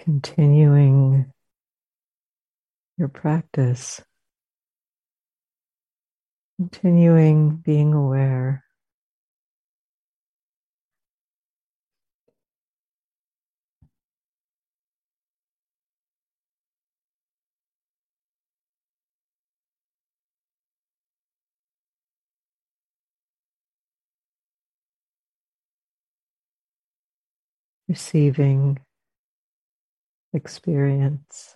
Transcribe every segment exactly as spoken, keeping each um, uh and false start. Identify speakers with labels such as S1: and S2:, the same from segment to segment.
S1: Continuing your practice, continuing being aware, receiving experience.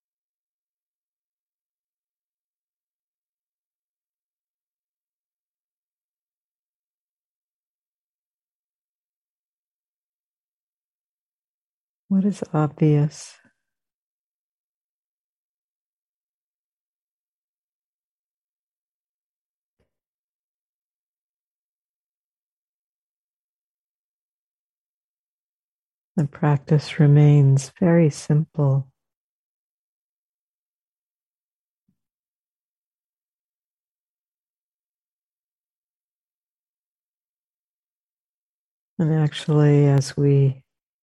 S1: What is obvious? The practice remains very simple. And actually, as we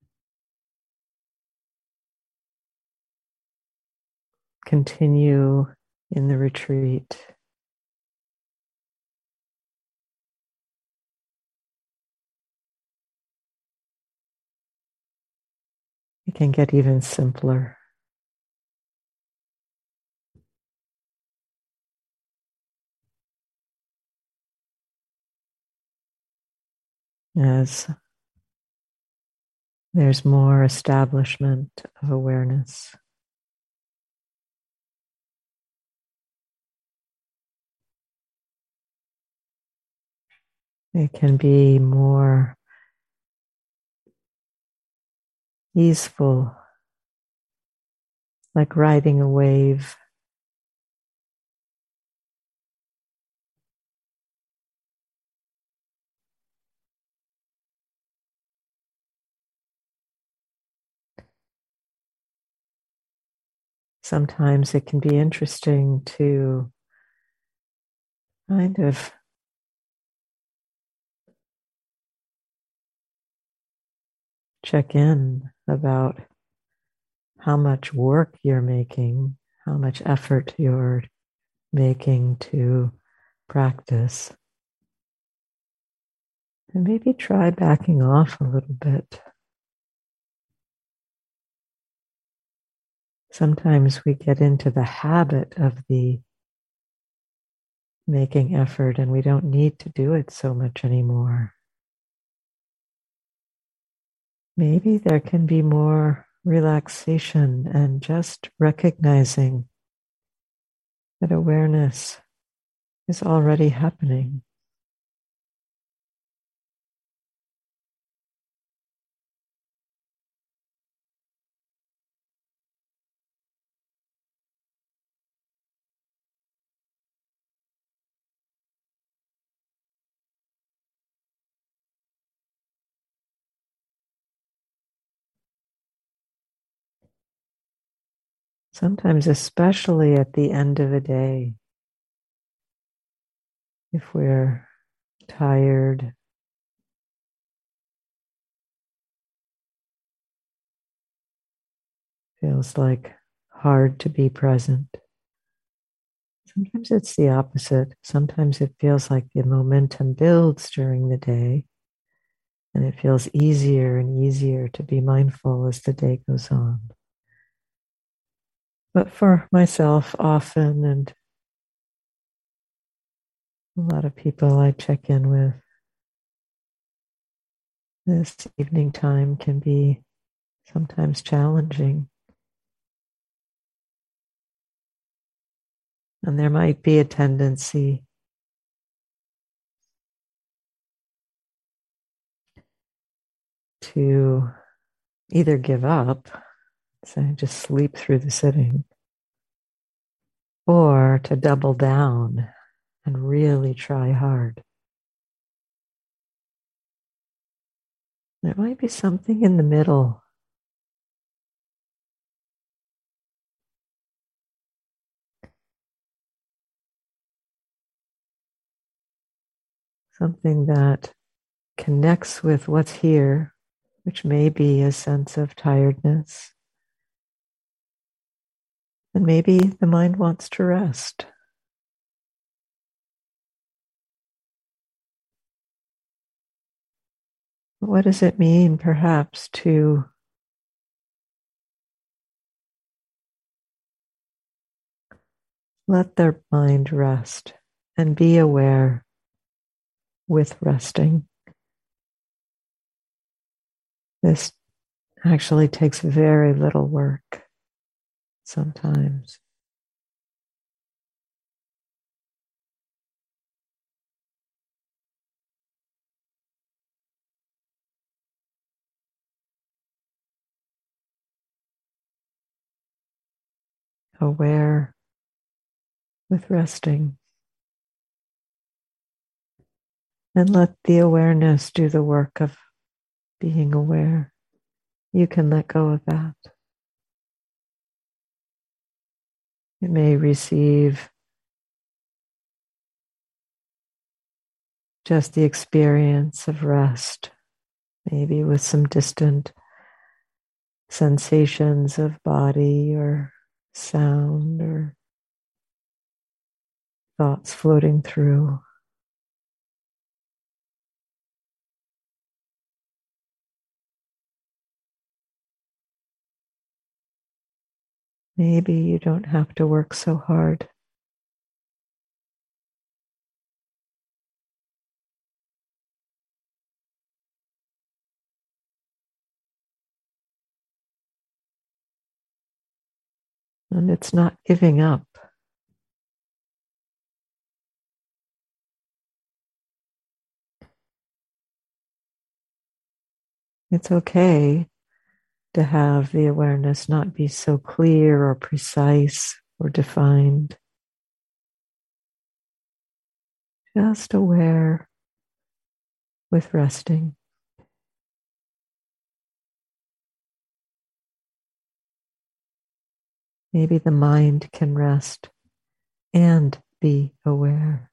S1: continue in the retreat, it can get even simpler. As there's more establishment of awareness. It can be more easeful, like riding a wave. Sometimes it can be interesting to kind of check in about how much work you're making, how much effort you're making to practice. And maybe try backing off a little bit. Sometimes we get into the habit of the making effort and we don't need to do it so much anymore. Maybe there can be more relaxation and just recognizing that awareness is already happening. Sometimes, especially at the end of a day, if we're tired, feels like hard to be present. Sometimes it's the opposite. Sometimes it feels like the momentum builds during the day, and it feels easier and easier to be mindful as the day goes on. But for myself, often, and a lot of people I check in with, this evening time can be sometimes challenging. And there might be a tendency to either give up, say just sleep through the sitting, or to double down and really try hard. There might be something in the middle. Something that connects with what's here, which may be a sense of tiredness, And maybe the mind wants to rest. What does it mean, perhaps, to let their mind rest and be aware with resting? This actually takes very little work sometimes. Aware with resting. And let the awareness do the work of being aware. You can let go of that. It may receive just the experience of rest, maybe with some distant sensations of body or sound or thoughts floating through. Maybe you don't have to work so hard. And it's not giving up. It's okay to have the awareness not be so clear or precise or defined. Just aware with resting. Maybe the mind can rest and be aware.